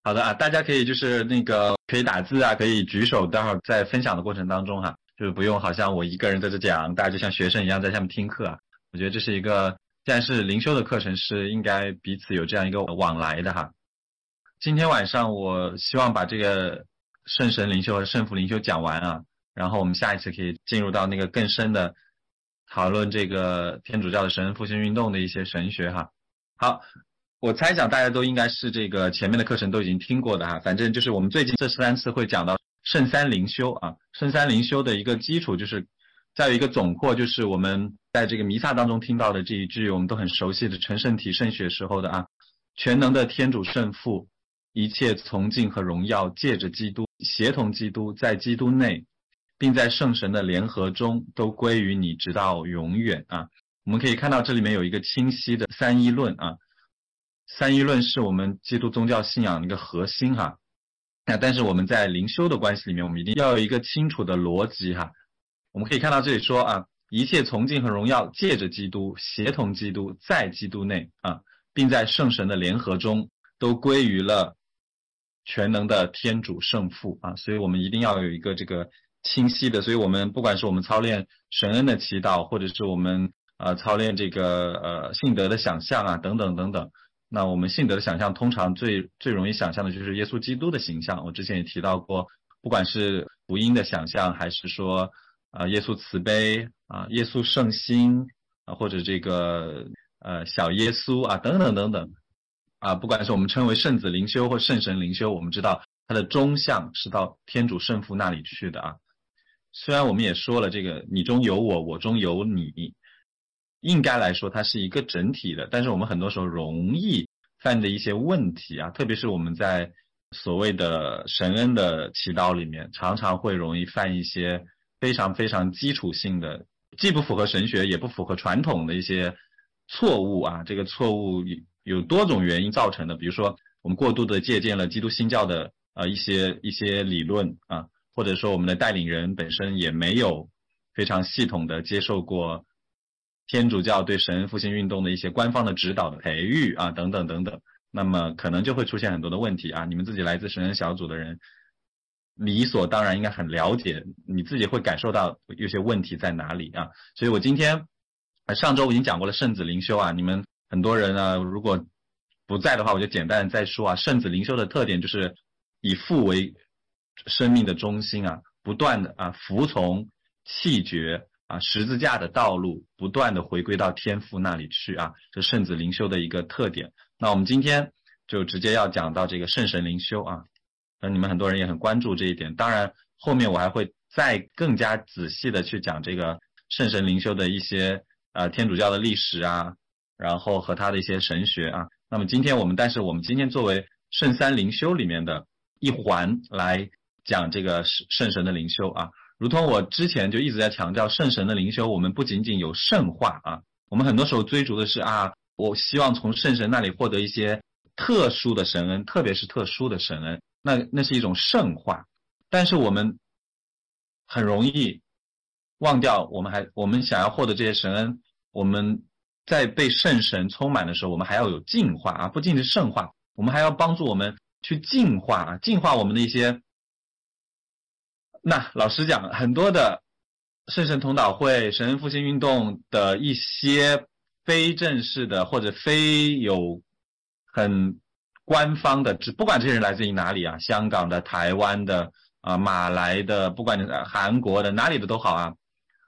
好的啊，大家可以就是可以打字啊，可以举手，待会儿在分享的过程当中哈，就是不用好像我一个人在这讲，大家就像学生一样在下面听课啊。我觉得这是一个，既然是灵修的课程，是应该彼此有这样一个往来的哈。今天晚上我希望把这个圣神灵修和圣父灵修讲完啊，然后我们下一次可以进入到那个更深的讨论这个天主教的神恩复兴运动的一些神学哈。好，我猜想大家都应该是这个前面的课程都已经听过的哈，反正就是我们最近这3次会讲到圣三灵修啊，圣三灵修的一个基础就是再有一个总括，就是我们在这个弥撒当中听到的这一句我们都很熟悉的成圣体圣血时候的啊，全能的天主圣父，一切崇敬和荣耀借着基督，协同基督，在基督内，并在圣神的联合中都归于你直到永远啊。我们可以看到这里面有一个清晰的三一论啊，三一论是我们基督宗教信仰的一个核心哈。但是我们在灵修的关系里面，我们一定要有一个清楚的逻辑哈。我们可以看到这里说啊，一切崇敬和荣耀借着基督，协同基督，在基督内啊，并在圣神的联合中都归于了全能的天主圣父啊。所以我们一定要有一个这个清晰的，所以我们不管是我们操练神恩的祈祷，或者是我们操练这个信德的想象啊等等等等。那我们信德的想象通常最容易想象的就是耶稣基督的形象，我之前也提到过，不管是福音的想象，还是说耶稣慈悲啊，耶稣圣心啊，或者这个小耶稣啊等等等等啊，不管是我们称为圣子灵修或圣神灵修，我们知道它的终向是到天主圣父那里去的啊。虽然我们也说了这个你中有我，我中有你，应该来说它是一个整体的，但是我们很多时候容易犯的一些问题啊，特别是我们在所谓的神恩的祈祷里面，常常会容易犯一些非常非常基础性的，既不符合神学也不符合传统的一些错误啊。这个错误有多种原因造成的，比如说我们过度的借鉴了基督新教的一些理论啊，或者说我们的带领人本身也没有非常系统的接受过天主教对神恩复兴运动的一些官方的指导的培育啊，等等等等，那么可能就会出现很多的问题啊。你们自己来自神恩小组的人，理所当然应该很了解，你自己会感受到有些问题在哪里啊。所以我今天上周我已经讲过了圣子灵修啊，你们很多人啊，如果不在的话，我就简单的再说啊。圣子灵修的特点就是以父为生命的中心啊，不断的服从弃绝十字架的道路，不断的回归到天父那里去啊，这圣子灵修的一个特点。那我们今天就直接要讲到这个圣神灵修啊，你们很多人也很关注这一点。当然后面我还会再更加仔细的去讲这个圣神灵修的一些天主教的历史啊，然后和他的一些神学啊。那么但是我们今天作为圣三灵修里面的一环来讲这个圣神的灵修啊。如同我之前就一直在强调，圣神的灵修我们不仅仅有圣化啊，我们很多时候追逐的是我希望从圣神那里获得一些特殊的神恩，特别是特殊的神恩，那是一种圣化。但是我们很容易忘掉，我们想要获得这些神恩，我们在被圣神充满的时候，我们还要有净化啊，不仅是圣化，我们还要帮助我们去净化我们的一些。那老实讲，很多的圣神同祷会、神恩复兴运动的一些非正式的或者非有很官方的，不管这些人来自于哪里啊，香港的、台湾的马来的，不管韩国的，哪里的都好啊。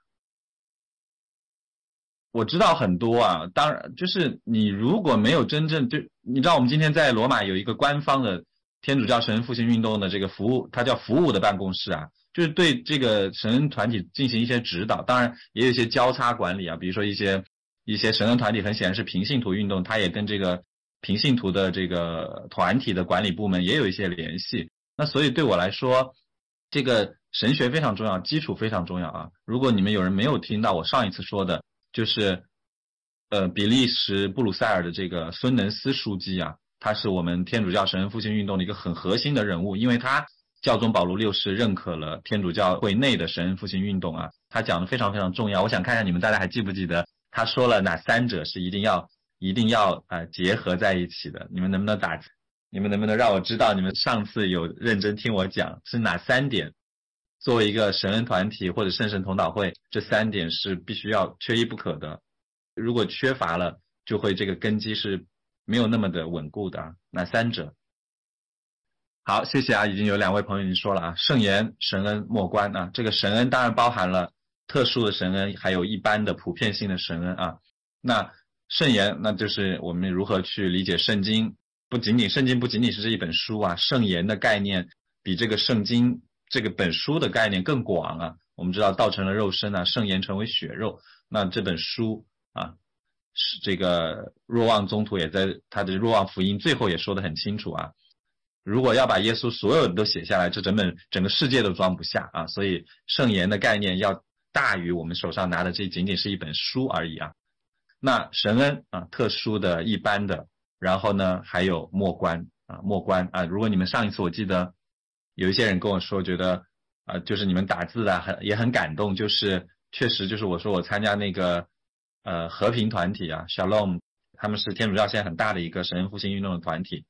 我知道很多啊，当然就是你如果没有真正你知道我们今天在罗马有一个官方的天主教神恩复兴运动的这个服务，它叫服务的办公室啊，就是对这个神恩团体进行一些指导，当然也有一些交叉管理啊，比如说一些神恩团体很显然是平信徒运动，它也跟这个平信徒的这个团体的管理部门也有一些联系。那所以对我来说，这个神学非常重要，基础非常重要啊。如果你们有人没有听到我上一次说的，就是比利时布鲁塞尔的这个孙能斯书记啊，他是我们天主教神恩复兴运动的一个很核心的人物，因为他教宗保禄6世认可了天主教会内的神恩复兴运动啊，他讲的非常非常重要。我想看看你们大家还记不记得他说了哪3者是一定要结合在一起的，你们能不能你们能不能让我知道你们上次有认真听我讲是哪3点？作为一个神恩团体或者圣神同祷会，这3点是必须要缺一不可的。如果缺乏了，就会这个根基是没有那么的稳固的啊。哪3者？好，谢谢啊，已经有2位朋友已经说了啊，圣言、神恩、默观啊。这个神恩当然包含了特殊的神恩，还有一般的普遍性的神恩啊。那圣言，那就是我们如何去理解圣经，圣经不仅仅是这一本书啊，圣言的概念比这个圣经这个本书的概念更广啊。我们知道道成了肉身啊，圣言成为血肉，那这本书啊，是这个若望宗徒也在他的若望福音最后也说得很清楚啊。如果要把耶稣所有的都写下来，这整个世界都装不下啊！所以圣言的概念要大于我们手上拿的这仅仅是一本书而已啊。那神恩啊，特殊的、一般的，然后呢还有默观啊，默观啊。如果你们上一次我记得有一些人跟我说，觉得就是你们打字的也很感动，就是确实就是我说我参加那个和平团体啊 ，Shalom， 他们是天主教现在很大的一个神恩复兴运动的团体。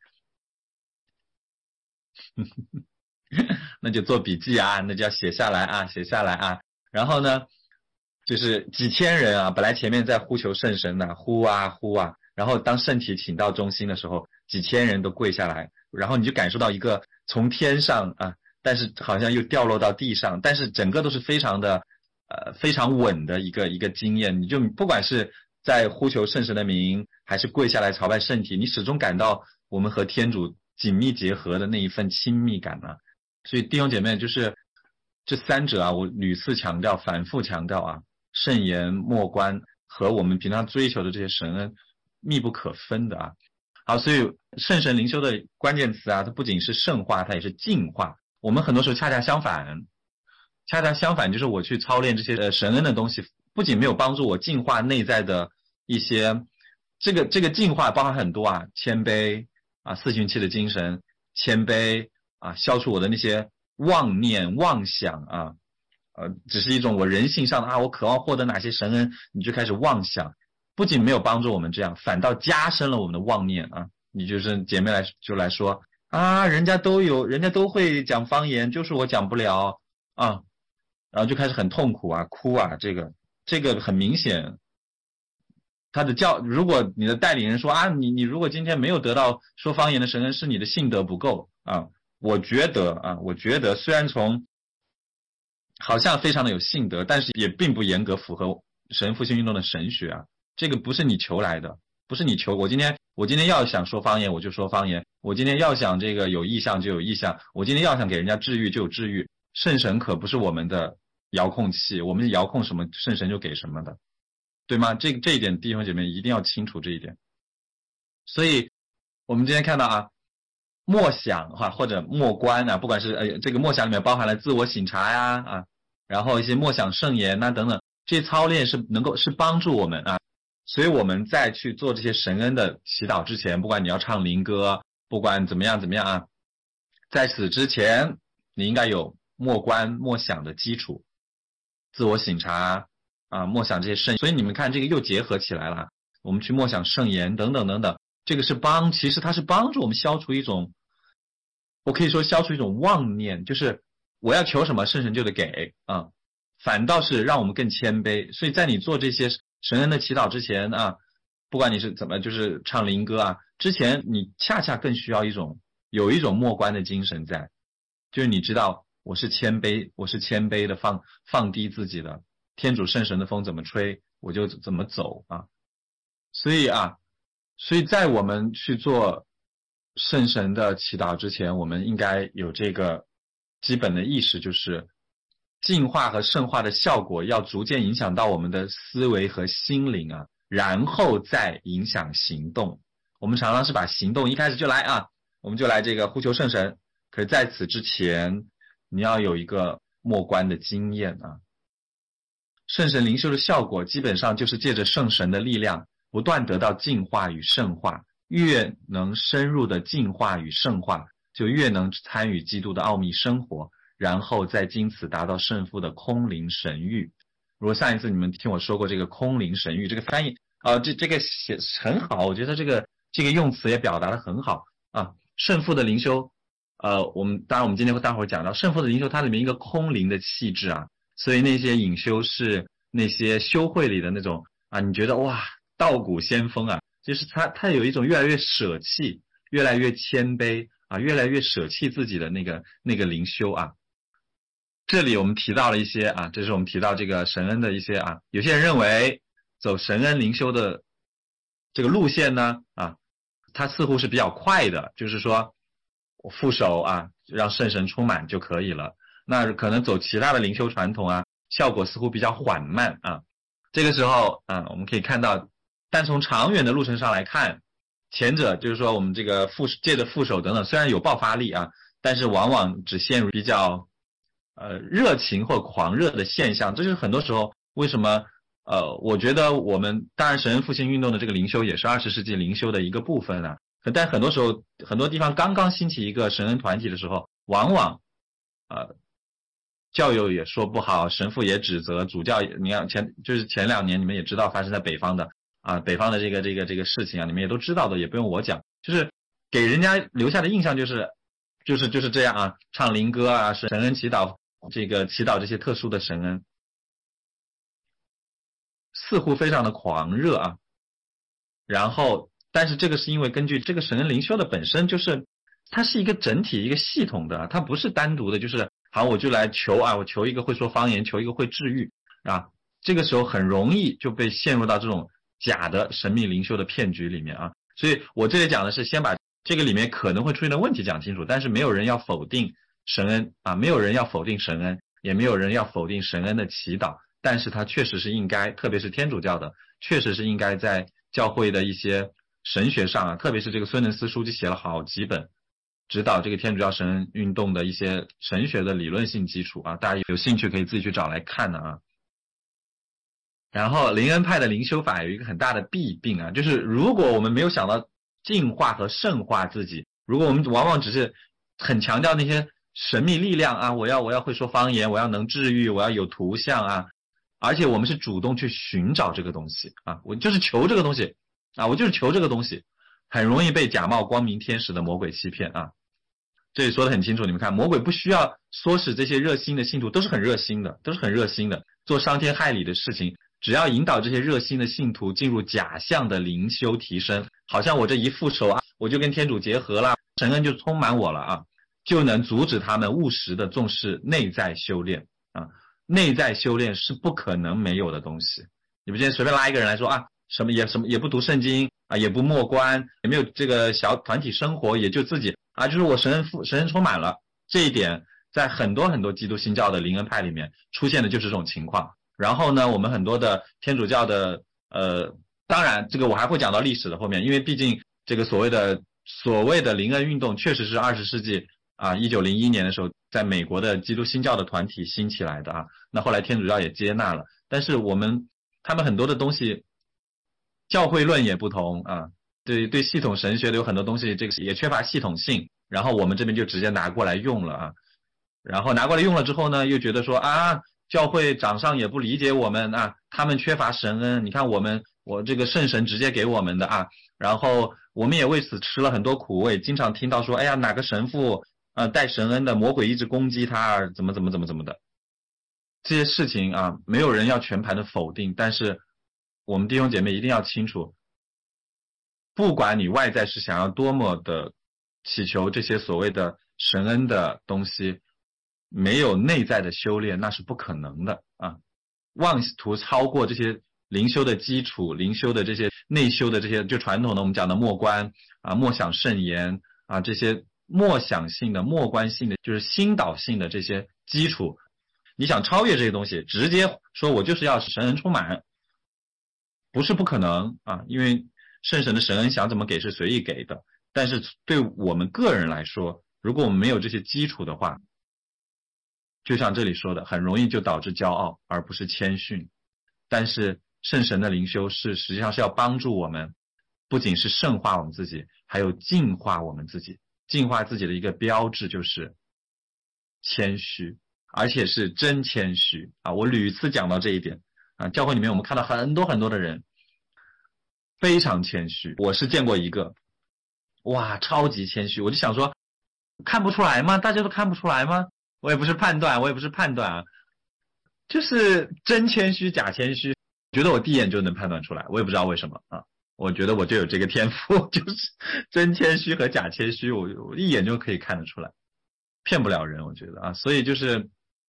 那就做笔记啊，那就要写下来啊，写下来啊。然后呢，就是几千人啊，本来前面在呼求圣神的，呼啊呼啊，然后当圣体请到中心的时候，几千人都跪下来，然后你就感受到一个从天上啊，但是好像又掉落到地上，但是整个都是非常的非常稳的一个经验。你就不管是在呼求圣神的名，还是跪下来朝拜圣体，你始终感到我们和天主紧密结合的那一份亲密感啊。所以弟兄姐妹，就是这3者啊，我屡次强调，反复强调啊，圣言、默观和我们平常追求的这些神恩密不可分的啊。好，所以圣神灵修的关键词啊，它不仅是圣化，它也是净化。我们很多时候恰恰相反，就是我去操练这些神恩的东西，不仅没有帮助我净化内在的一些，这个净化包含很多啊，谦卑啊，四旬期的精神，谦卑啊，消除我的那些妄念妄想啊，只是一种我人性上的啊，我渴望获得哪些神恩，你就开始妄想，不仅没有帮助我们这样，反倒加深了我们的妄念啊。你就是姐妹来说啊，人家都会讲方言，就是我讲不了啊，然后就开始很痛苦啊，哭啊，这个很明显。如果你的带领人说啊，你如果今天没有得到说方言的神恩，是你的信德不够啊。我觉得虽然好像非常的有信德，但是也并不严格符合神复兴运动的神学啊。这个不是你求来的，不是你求。我今天要想说方言，我就说方言；我今天要想这个有意向就有意向；我今天要想给人家治愈就有治愈。圣神可不是我们的遥控器，我们遥控什么，圣神就给什么的。对吗？这一点弟兄姐妹一定要清楚这一点。所以我们今天看到啊，默想或者默观啊，不管是这个默想里面包含了自我省察呀啊，然后一些默想圣言啊等等，这些操练是帮助我们啊。所以我们在去做这些神恩的祈祷之前，不管你要唱灵歌，不管怎么样啊，在此之前你应该有默观默想的基础，自我省察啊，默想这些圣，所以你们看这个又结合起来了。我们去默想圣言等等等等，这个其实它是帮助我们消除一种，我可以说消除一种妄念，就是我要求什么圣神就得给啊，反倒是让我们更谦卑。所以在你做这些神恩的祈祷之前啊，不管你是怎么就是唱灵歌啊，之前你恰恰更需要有一种默观的精神在，就是你知道我是谦卑的放低自己的。天主圣神的风怎么吹，我就怎么走啊！所以在我们去做圣神的祈祷之前，我们应该有这个基本的意识，就是净化和圣化的效果要逐渐影响到我们的思维和心灵啊，然后再影响行动。我们常常是把行动一开始就来啊，我们就来这个呼求圣神，可是在此之前，你要有一个默观的经验啊。圣神灵修的效果基本上就是借着圣神的力量不断得到净化与圣化，越能深入的净化与圣化，就越能参与基督的奥秘生活，然后再经此达到圣父的空灵神谕。如果上一次你们听我说过这个空灵神谕，这个翻译这个写很好，我觉得这个用词也表达得很好啊。 圣父的灵修，当然我们今天待会儿讲到圣父的灵修，它里面一个空灵的气质啊，所以那些隐修士，那些修会里的那种啊，你觉得哇，道骨仙风啊，就是他有一种越来越舍弃，越来越谦卑啊，越来越舍弃自己的那个灵修啊。这里我们提到了一些啊，这是我们提到这个神恩的一些啊，有些人认为走神恩灵修的这个路线呢啊，它似乎是比较快的，就是说我副手啊，让圣神充满就可以了。那可能走其他的灵修传统啊，效果似乎比较缓慢啊。这个时候啊，我们可以看到，但从长远的路程上来看，前者就是说我们这个借的副手等等，虽然有爆发力啊，但是往往只陷入比较热情或狂热的现象。这就是很多时候为什么我觉得我们当然神恩复兴运动的这个灵修也是20世纪灵修的一个部分啊，但很多时候很多地方刚刚兴起一个神恩团体的时候，往往教友也说不好，神父也指责，主教你看前2年你们也知道发生在北方的这个事情啊，你们也都知道的，也不用我讲，就是给人家留下的印象就是这样啊，唱灵歌啊，神恩祈祷祈祷这些特殊的神恩，似乎非常的狂热啊。然后但是这个是因为根据这个神恩灵修的本身就是它是一个整体一个系统的，它不是单独的，就是好我就来求啊，我求一个会说方言，求一个会治愈啊，这个时候很容易就被陷入到这种假的神秘灵修的骗局里面啊。所以我这里讲的是先把这个里面可能会出现的问题讲清楚，但是没有人要否定神恩啊，没有人要否定神恩，也没有人要否定神恩的祈祷，但是它确实是应该，特别是天主教的，确实是应该在教会的一些神学上啊，特别是这个孙能斯书记写了好几本指导这个天主教神恩运动的一些神学的理论性基础啊，大家有兴趣可以自己去找来看的啊。然后灵恩派的灵修法有一个很大的弊病啊，就是如果我们没有想到净化和圣化自己，如果我们往往只是很强调那些神秘力量啊，我要会说方言，我要能治愈，我要有图像啊，而且我们是主动去寻找这个东西啊，我就是求这个东西啊，我就是求这个东西，很容易被假冒光明天使的魔鬼欺骗啊。这里说得很清楚，你们看，魔鬼不需要唆使这些热心的信徒，都是很热心的，做伤天害理的事情，只要引导这些热心的信徒进入假象的灵修提升，好像我这一副手啊，我就跟天主结合了，神恩就充满我了啊，就能阻止他们务实的重视内在修炼啊。内在修炼是不可能没有的东西。你们今天随便拉一个人来说啊，什么也不读圣经啊，也不默观，也没有这个小团体生活，也就自己啊，就是我神恩充满了。这一点在很多很多基督新教的灵恩派里面出现的就是这种情况。然后呢，我们很多的天主教的当然这个我还会讲到历史的后面，因为毕竟这个所谓的灵恩运动确实是20世纪啊1901年的时候在美国的基督新教的团体兴起来的啊，那后来天主教也接纳了，但是他们很多的东西教会论也不同啊，对系统神学的有很多东西这个也缺乏系统性，然后我们这边就直接拿过来用了啊，然后拿过来用了之后呢，又觉得说啊，教会长上也不理解我们啊，他们缺乏神恩，你看我这个圣神直接给我们的啊，然后我们也为此吃了很多苦味，经常听到说，哎呀，哪个神父带神恩的魔鬼一直攻击他，怎么的，这些事情啊，没有人要全盘的否定，但是我们弟兄姐妹一定要清楚，不管你外在是想要多么的祈求这些所谓的神恩的东西，没有内在的修炼那是不可能的啊！妄图超过这些灵修的基础，灵修的这些内修的这些就传统的我们讲的默观啊、默想圣言啊，这些默想性的、默观性的，就是心导性的这些基础，你想超越这些东西，直接说我就是要神恩充满，不是不可能啊，因为圣神的神恩想怎么给是随意给的，但是对我们个人来说，如果我们没有这些基础的话，就像这里说的，很容易就导致骄傲而不是谦逊。但是圣神的灵修实际上是要帮助我们，不仅是圣化我们自己，还有净化我们自己。净化自己的一个标志就是谦虚，而且是真谦虚啊！我屡次讲到这一点啊，教会里面我们看到很多很多的人非常谦虚，我是见过一个哇，超级谦虚。我就想说，看不出来吗？大家都看不出来吗？我也不是判断啊，就是真谦虚假谦虚，觉得我第一眼就能判断出来，我也不知道为什么啊。我觉得我就有这个天赋，就是真谦虚和假谦虚，我一眼就可以看得出来，骗不了人，我觉得啊。所以就是，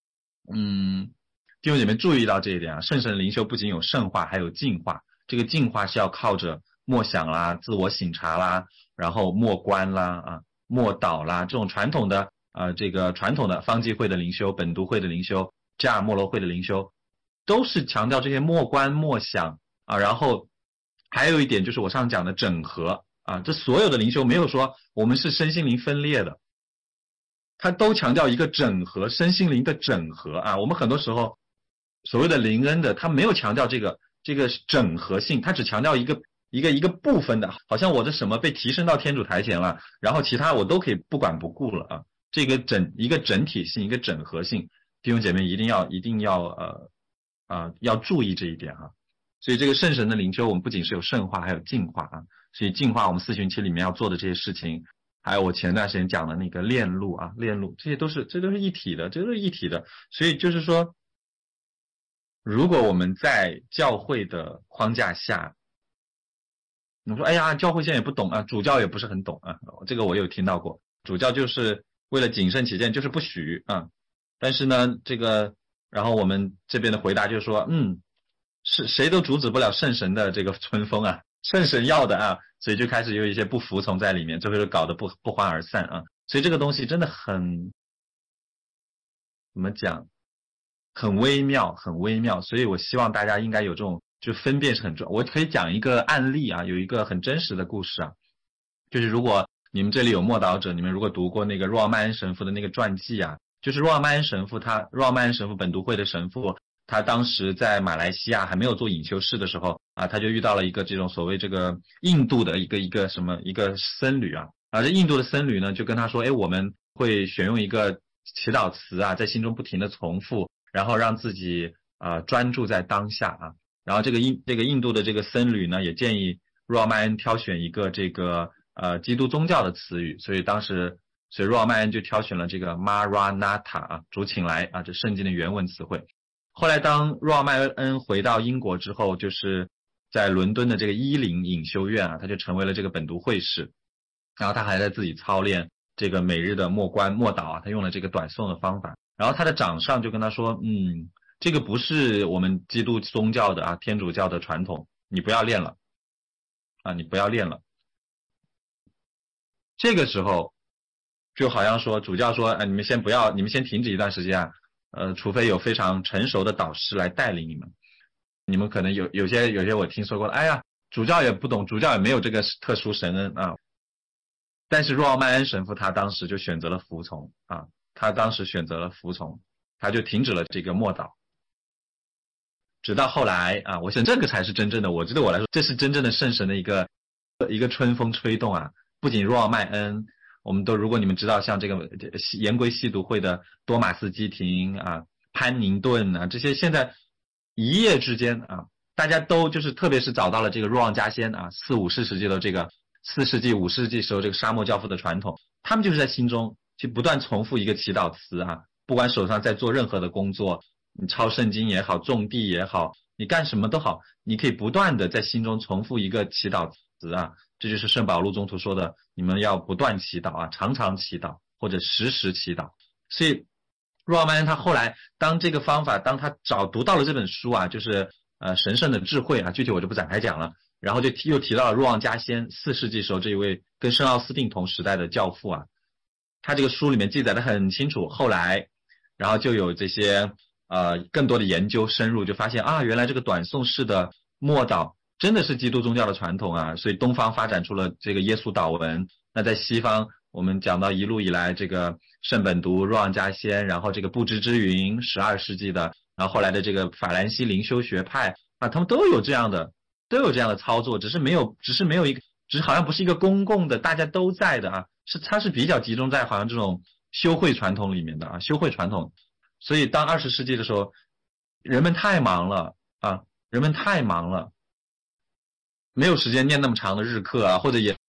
弟兄姐妹注意到这一点啊，圣神灵修不仅有圣化，还有净化。这个净化是要靠着默想啦、自我省察啦，然后默观啦、默祷啦，这种传统的这个传统的方济会的灵修、本笃会的灵修、加尔默罗会的灵修，都是强调这些默观默想啊。然后还有一点就是我上次讲的整合啊，这所有的灵修没有说我们是身心灵分裂的，它都强调一个整合，身心灵的整合啊。我们很多时候所谓的灵恩的，他没有强调这个整合性，他只强调一个部分的，好像我的什么被提升到天主台前了，然后其他我都可以不管不顾了啊。这个一个整体性，一个整合性，弟兄姐妹一定要注意这一点啊。所以这个圣神的灵修，我们不仅是有圣化，还有净化啊。所以净化我们4旬期里面要做的这些事情，还有我前段时间讲的那个炼路啊，炼路，这都是一体的，这都是一体的。所以就是说，如果我们在教会的框架下，你说哎呀，教会现在也不懂啊，主教也不是很懂啊，这个我有听到过，主教就是为了谨慎起见，就是不许啊。但是呢，然后我们这边的回答就是说，是谁都阻止不了圣神的这个春风啊，圣神要的啊，所以就开始有一些不服从在里面，最后就搞得不欢而散啊。所以这个东西真的很，怎么讲，很微妙，很微妙。所以我希望大家应该有这种，就分辨是很重要。我可以讲一个案例啊，有一个很真实的故事啊，就是如果你们这里有默祷者，你们如果读过那个若奥曼恩神父的那个传记啊，就是若奥曼恩神父本笃会的神父，他当时在马来西亚还没有做隐修士的时候啊，他就遇到了一个这种所谓这个印度的一个僧侣啊，这印度的僧侣呢就跟他说，我们会选用一个祈祷词啊，在心中不停的重复，然后让自己专注在当下啊。然后这个印度的这个僧侣呢，也建议若奥曼恩挑选一个这个基督宗教的词语，所以若奥曼恩就挑选了这个 Maranatha 啊，主请来啊，这圣经的原文词汇。后来当若奥曼恩回到英国之后，就是在伦敦的这个伊灵隐修院啊，他就成为了这个本笃会士，然后他还在自己操练这个每日的默观默祷啊，他用了这个短诵的方法。然后他的长上就跟他说，这个不是我们基督宗教的天主教的传统，你不要练了啊，你不要练了。这个时候就好像说主教说，你们先停止一段时间啊，除非有非常成熟的导师来带领你们。你们可能有些我听说过，哎呀，主教也不懂，主教也没有这个特殊神恩啊。但是若奥曼恩神父他当时就选择了服从啊，他就停止了这个默祷。直到后来啊，我想这个才是真正的，对我来说，这是真正的圣神的一个春风吹动啊！不仅若奥曼恩，我们如果你们知道，像这个言归西读会的多马斯基廷啊、潘宁顿啊，这些现在一夜之间啊，大家都就是特别是找到了这个若望加仙啊，4、5、4世纪的这个4世纪、5世纪时候这个沙漠教父的传统，他们就是在心中去不断重复一个祈祷词啊，不管手上在做任何的工作。你抄圣经也好，种地也好，你干什么都好，你可以不断的在心中重复一个祈祷词啊，这就是圣保禄宗徒说的，你们要不断祈祷啊，常常祈祷或者时时祈祷。所以若奥曼恩他后来当这个方法，当他读到了这本书啊，就是神圣的智慧啊，具体我就不展开讲了。然后就又提到了若望加仙4世纪时候这一位跟圣奥斯定同时代的教父啊，他这个书里面记载的很清楚。后来然后就有这些更多的研究深入，就发现原来这个短诵式的默祷真的是基督宗教的传统啊，所以东方发展出了这个耶稣祷文。那在西方，我们讲到一路以来这个圣本笃、若望加仙，然后这个不知之云12世纪的，然后后来的这个法兰西灵修学派啊，他们都有这样的操作，只是好像不是一个公共的大家都在的啊，它是比较集中在好像这种修会传统里面的啊，修会传统。所以当20世纪的时候，人们太忙了，没有时间念那么长的日课啊，或者也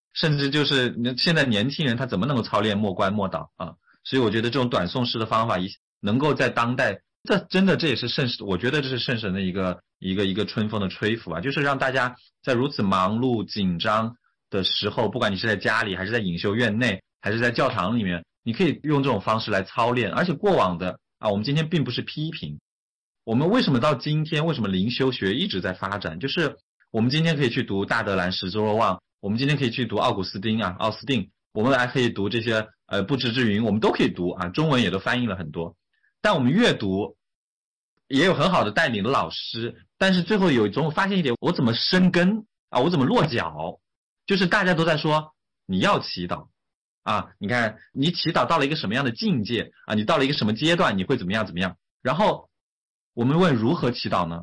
甚至就是现在年轻人他怎么能够操练默观默祷啊？所以我觉得这种短诵式的方法能够在当代，这也是圣神，我觉得这是圣神的一个春风的吹拂啊，就是让大家在如此忙碌紧张的时候，不管你是在家里还是在隐修院内还是在教堂里面，你可以用这种方式来操练。而且过往的我们今天并不是批评，我们为什么到今天为什么灵修学一直在发展，就是我们今天可以去读大德兰、史周若望，我们今天可以去读奥斯汀，我们还可以读这些不知之云，我们都可以读啊，中文也都翻译了很多。但我们阅读也有很好的带领的老师，但是最后总发现一点，我怎么生根啊？我怎么落脚？就是大家都在说你要祈祷啊，你看你祈祷到了一个什么样的境界啊？你到了一个什么阶段，你会怎么样？然后我们问如何祈祷呢？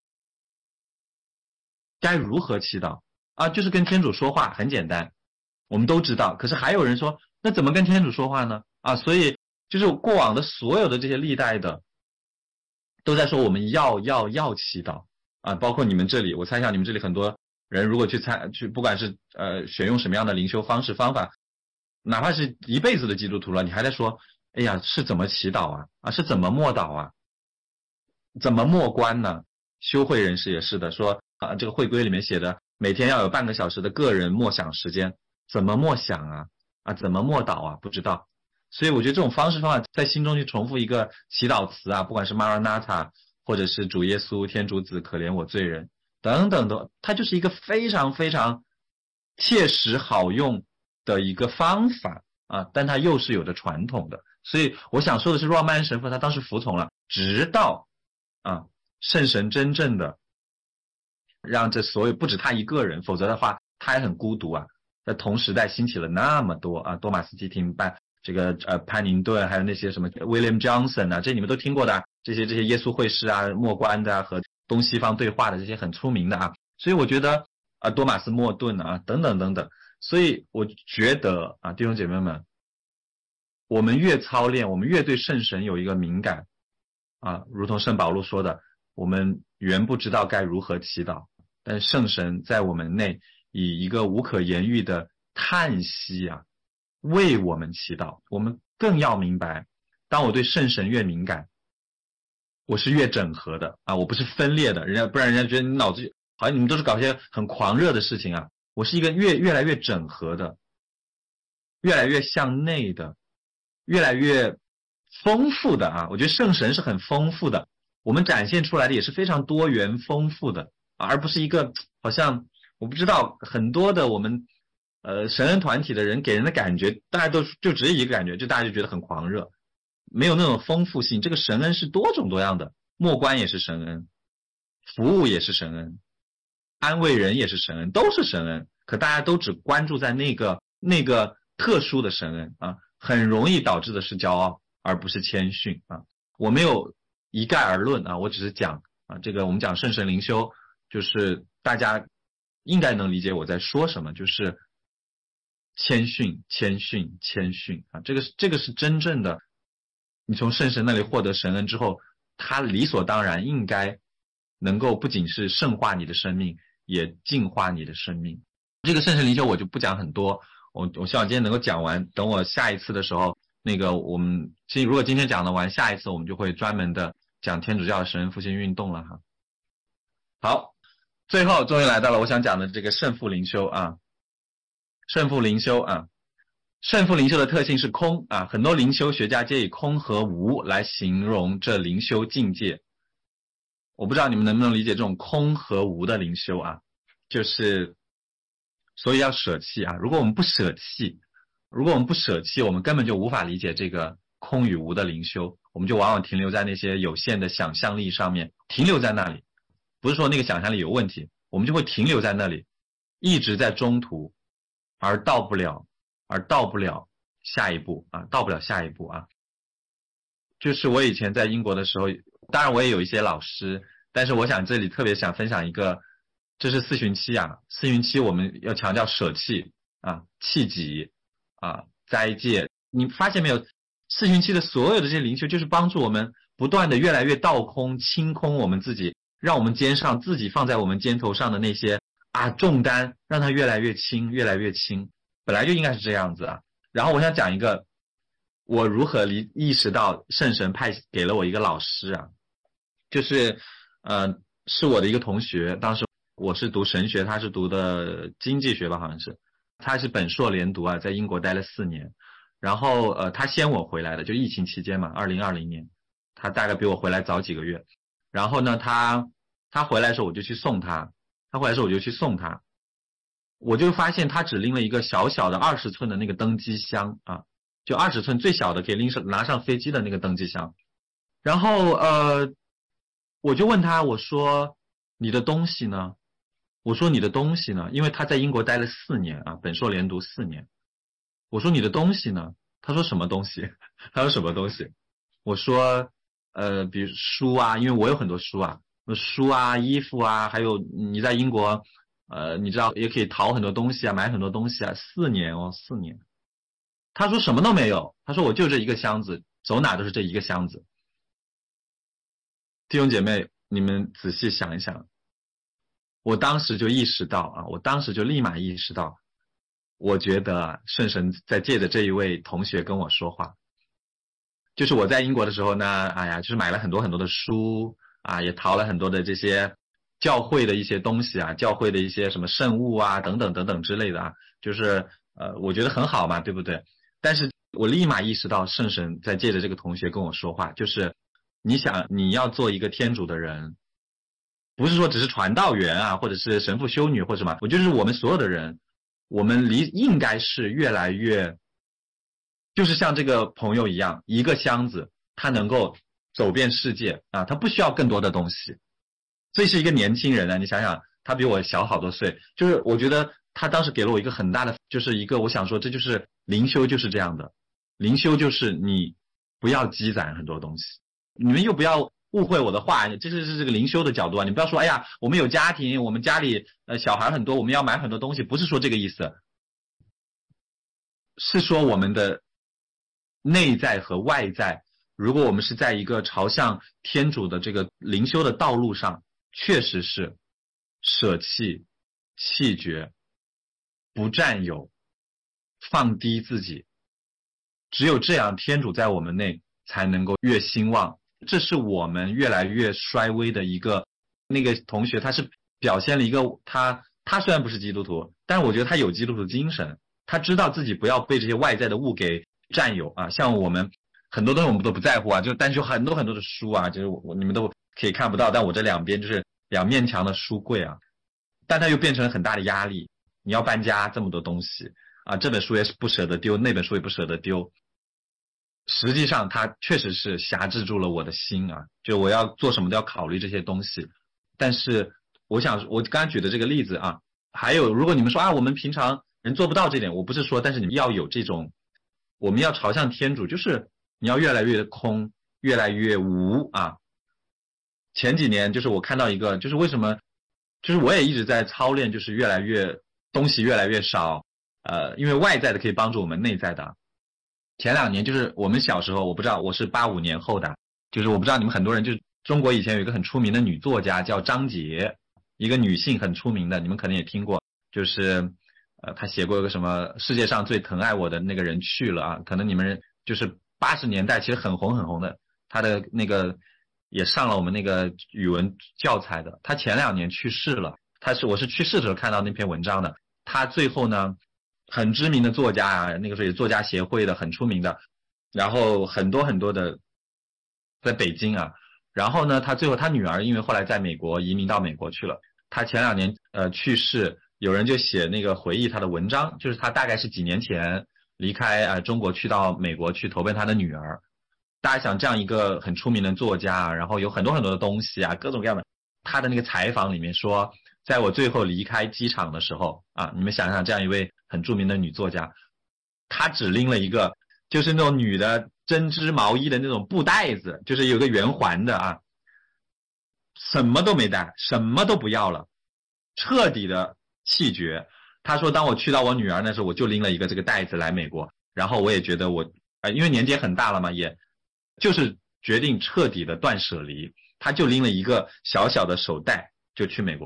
该如何祈祷啊？就是跟天主说话，很简单，我们都知道。可是还有人说，那怎么跟天主说话呢？啊，所以就是过往的所有的这些历代的都在说我们要祈祷啊，包括你们这里，我猜想你们这里很多人如果去不管是选用什么样的灵修方法，哪怕是一辈子的基督徒了，你还在说，哎呀，是怎么祈祷啊？是怎么默祷啊？怎么默观呢？修会人士也是的，说这个会规里面写的每天要有半个小时的个人默想时间，怎么默想啊？怎么默祷啊？不知道。所以我觉得这种方法在心中去重复一个祈祷词啊，不管是 Maranatha 或者是主耶稣天主子可怜我罪人等等的，它就是一个非常非常切实好用的一个方法啊，但它又是有着传统的。所以我想说的是，若望曼恩神父他当时服从了，直到圣神真正的让这所有不止他一个人，否则的话他也很孤独啊。在同时代兴起了那么多多马斯基廷这个潘宁顿，还有那些什么 William Johnson 啊，这你们都听过的这些耶稣会士啊，默观的和东西方对话的这些很出名的啊。所以我觉得多马斯莫顿啊等等等等，所以我觉得弟兄姐妹们，我们越操练，我们越对圣神有一个敏感如同圣保禄说的，我们原不知道该如何祈祷，但圣神在我们内以一个无可言喻的叹息为我们祈祷。我们更要明白，当我对圣神越敏感，我是越整合的我不是分裂的，不然人家觉得你脑子好像你们都是搞些很狂热的事情我是一个越来越整合的，越来越向内的，越来越丰富的我觉得圣神是很丰富的，我们展现出来的也是非常多元丰富的而不是一个好像我不知道很多的我们神恩团体的人给人的感觉，大家都就只有一个感觉，就大家就觉得很狂热，没有那种丰富性。这个神恩是多种多样的，默观也是神恩，服务也是神恩，安慰人也是神恩，都是神恩。可大家都只关注在那个特殊的神恩很容易导致的是骄傲，而不是谦逊我没有一概而论我只是讲这个我们讲圣神灵修，就是大家应该能理解我在说什么，就是谦逊这个是真正的，你从圣神那里获得神恩之后，他理所当然应该能够不仅是圣化你的生命，也净化你的生命。这个圣神灵修我就不讲很多，我希望今天能够讲完，等我下一次的时候，那个我们如果今天讲得完，下一次我们就会专门的讲天主教的神恩复兴运动了好，最后终于来到了我想讲的这个圣父灵修圣父灵修圣父灵修的特性是空很多灵修学家皆以空和无来形容这灵修境界。我不知道你们能不能理解这种空和无的灵修就是所以要舍弃如果我们不舍弃，我们根本就无法理解这个空与无的灵修，我们就往往停留在那些有限的想象力上面，停留在那里，不是说那个想象力有问题，我们就会停留在那里，一直在中途，而到不了下一步就是我以前在英国的时候，当然我也有一些老师，但是我想这里特别想分享一个，这是四旬期四旬期我们要强调舍弃弃己斋戒。你发现没有，四旬期的所有的这些灵修就是帮助我们不断的越来越倒空清空我们自己，让我们肩上自己放在我们肩头上的那些重担让它越来越轻，越来越轻，本来就应该是这样子啊。然后我想讲一个我如何意识到圣神派给了我一个老师啊，就是是我的一个同学，当时我是读神学，他是读的经济学吧，好像是，他是本硕连读啊，在英国待了4年，然后他先我回来的，就疫情期间嘛，2020年，他大概比我回来早几个月，然后呢，他回来的时候我就去送他，我就发现他只拎了一个小小的20寸的那个登机箱啊，就20寸最小的可以拿上飞机的那个登机箱，然后我就问他，我说你的东西呢？因为他在英国待了4年啊，本硕连读4年。我说你的东西呢？他说什么东西？他说什么东西？我说比如书啊，因为我有很多书啊，书啊、衣服啊，还有你在英国你知道也可以淘很多东西啊，买很多东西啊，4年。他说什么都没有，他说我就这一个箱子，走哪都是这一个箱子。弟兄姐妹，你们仔细想一想，我当时就立马意识到，我觉得圣神在借着这一位同学跟我说话。就是我在英国的时候呢，就是买了很多很多的书啊，也淘了很多的这些教会的一些东西啊，教会的一些什么圣物啊，等等等等之类的啊，就是我觉得很好嘛，对不对？但是我立马意识到圣神在借着这个同学跟我说话，就是你要做一个天主的人，不是说只是传道员啊，或者是神父修女或者什么，我就是我们所有的人，我们应该是越来越，就是像这个朋友一样，一个箱子，他能够走遍世界啊，他不需要更多的东西。这是一个年轻人啊，你想想，他比我小好多岁，就是我觉得他当时给了我一个很大的，就是一个我想说，这就是灵修就是这样的，灵修就是你不要积攒很多东西，你们又不要误会我的话，这是这个灵修的角度啊，你不要说，哎呀，我们有家庭，我们家里小孩很多，我们要买很多东西，不是说这个意思，是说我们的内在和外在，如果我们是在一个朝向天主的这个灵修的道路上，确实是舍弃、弃绝、不占有、放低自己，只有这样，天主在我们内才能够越兴旺。这是我们越来越衰微的一个，那个同学他是表现了一个他虽然不是基督徒，但是我觉得他有基督徒精神，他知道自己不要被这些外在的物给占有啊。像我们很多东西我们都不在乎啊，就但是有很多很多的书啊，就是你们都可以看不到，但我这两边就是2面墙的书柜啊，但它又变成了很大的压力。你要搬家，这么多东西啊，这本书也是不舍得丢，那本书也不舍得丢。实际上它确实是辖制住了我的心啊，就我要做什么都要考虑这些东西。但是我刚才举的这个例子啊，还有如果你们说我们平常人做不到这点，我不是说，但是你们要有这种，我们要朝向天主，就是你要越来越空，越来越无啊。前几年就是我看到一个，就是为什么，就是我也一直在操练，就是东西越来越少，因为外在的可以帮助我们内在的。前2年就是我们小时候，我不知道，我是85年后的，就是我不知道你们很多人，就是中国以前有一个很出名的女作家叫张杰，一个女性很出名的，你们可能也听过，就是她写过一个什么世界上最疼爱我的那个人去了啊，可能你们就是80年代其实很红很红的，她的那个也上了我们那个语文教材的。她前2年去世了，我是去世的时候看到那篇文章的。她最后呢，很知名的作家啊，那个时候也作家协会的很出名的，然后很多很多的在北京啊，然后呢，最后他女儿因为后来在美国移民到美国去了，他前2年去世，有人就写那个回忆他的文章，就是他大概是几年前离开中国去到美国去投奔他的女儿。大家想这样一个很出名的作家，然后有很多很多的东西啊，各种各样的，他的那个采访里面说，在我最后离开机场的时候啊，你们想想这样一位很著名的女作家，她只拎了一个就是那种女的针织毛衣的那种布袋子，就是有个圆环的啊，什么都没带，什么都不要了，彻底的弃绝。她说当我去到我女儿那时候，我就拎了一个这个袋子来美国，然后我也觉得因为年纪也很大了嘛，也就是决定彻底的断舍离，她就拎了一个小小的手袋就去美国了。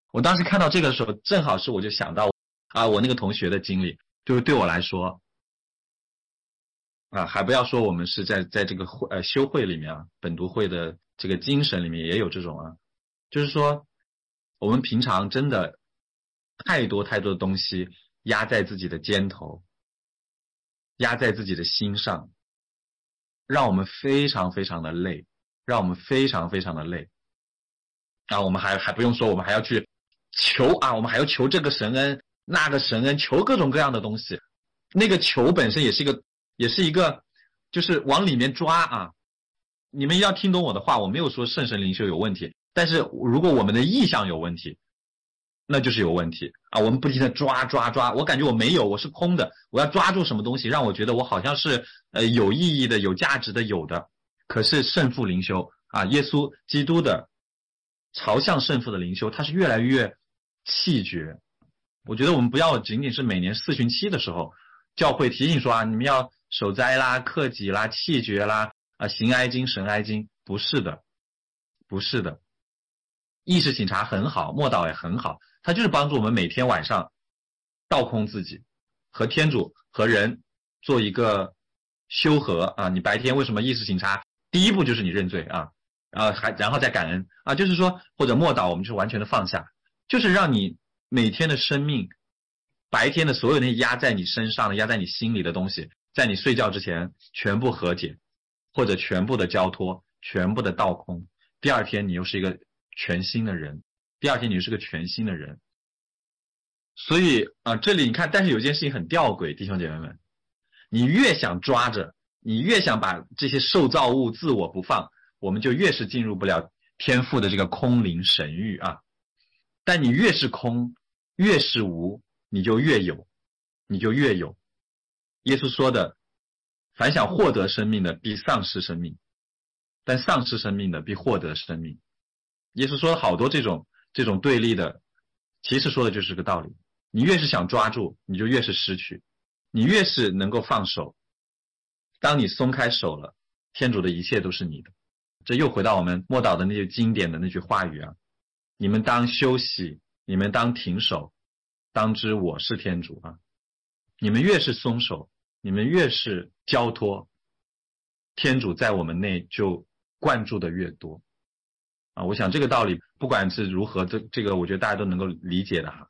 我当时看到这个的时候，正好是我就想到啊，我那个同学的经历，就是对我来说啊，还不要说我们是在这个修会里面啊，本读会的这个精神里面也有这种啊，就是说我们平常真的太多太多的东西压在自己的肩头，压在自己的心上，让我们非常非常的累，让我们非常非常的累。啊，我们还不用说，我们还要去求啊，我们还要求这个神恩，那个神恩，求各种各样的东西。那个求本身也是一个，就是往里面抓啊。你们要听懂我的话，我没有说圣神灵修有问题，但是如果我们的意向有问题，那就是有问题啊。我们不停的抓，我感觉我没有，我是空的，我要抓住什么东西，让我觉得我好像是有意义的、有价值的、有的。可是圣父灵修啊，耶稣基督的朝向圣父的灵修，它是越来越气绝。我觉得我们不要仅仅是每年四旬期的时候，教会提醒说啊，你们要守斋啦、克己啦、气绝啦、行哀经、神哀经，不是的，不是的。意识省察很好，默祷也很好，它就是帮助我们每天晚上倒空自己，和天主和人做一个修和啊。你白天为什么意识省察？第一步就是你认罪啊，然后再感恩啊，就是说或者默祷，我们就完全的放下，就是让你每天的生命，白天的所有那些压在你身上的、压在你心里的东西，在你睡觉之前全部和解，或者全部的交托，全部的倒空。第二天你又是一个全新的人，第二天你又是个全新的人。所以这里你看，但是有一件事情很吊诡，弟兄姐妹们，你越想抓着，你越想把这些受造物自我不放，我们就越是进入不了天父的这个空灵神域啊。但你越是空，越是无，你就越有，你就越有。耶稣说的，凡想获得生命的必丧失生命，但丧失生命的必获得生命。耶稣说了好多这种对立的，其实说的就是这个道理。你越是想抓住，你就越是失去，你越是能够放手，当你松开手了，天主的一切都是你的。这又回到我们默祷的那句经典的那句话语啊，你们当休息，你们当停手，当知我是天主啊。你们越是松手，你们越是交托，天主在我们内就灌注的越多啊。我想这个道理不管是如何，这个我觉得大家都能够理解的哈。